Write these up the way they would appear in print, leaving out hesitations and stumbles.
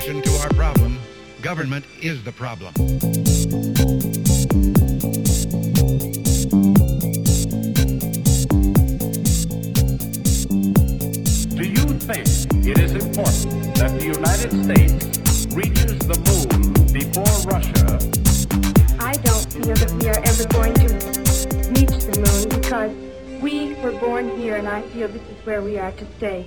solution to our problem. Government is the problem. Do you think it is important that the United States reaches the moon before Russia? I don't feel that we are ever going to reach the moon because we were born here and I feel this is where we are to stay.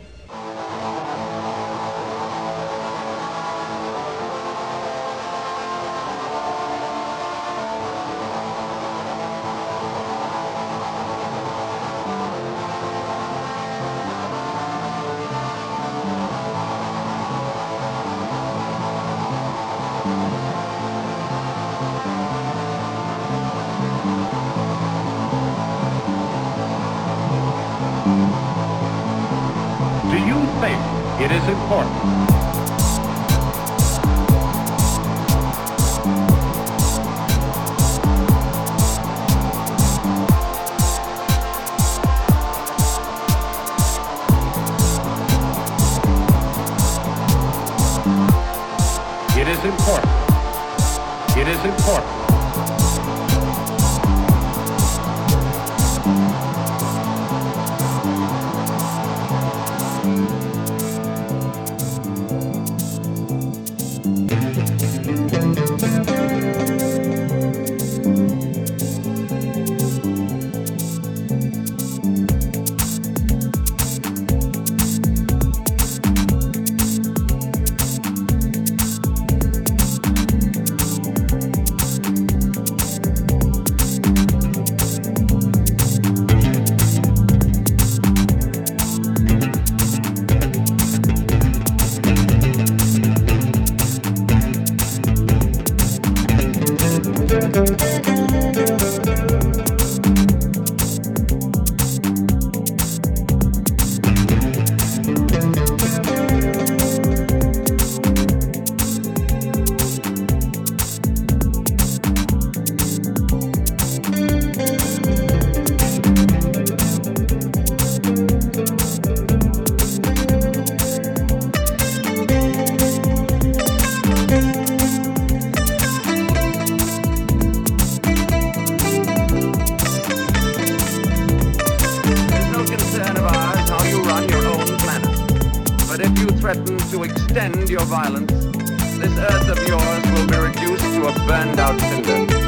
Do you think it is important? It is important. It is important. Threaten to extend your violence, this earth of yours will be reduced to a burned out cinder.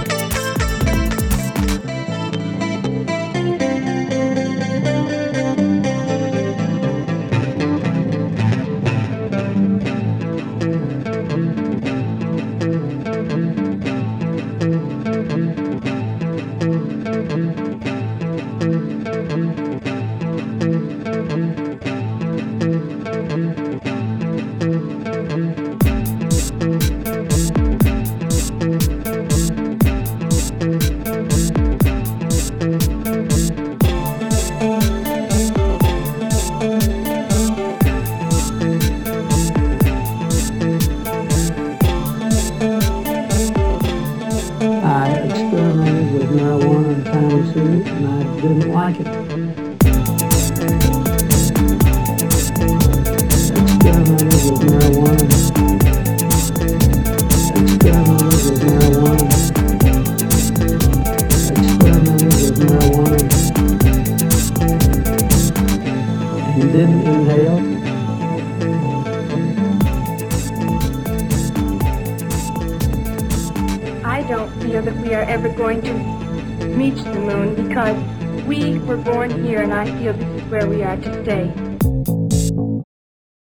And I didn't like it. Experimented with marijuana. Experimented with marijuana. Experimented with marijuana. And didn't inhale. I don't feel that we are ever going to reach the moon because we were born here and I feel this is where we are to stay.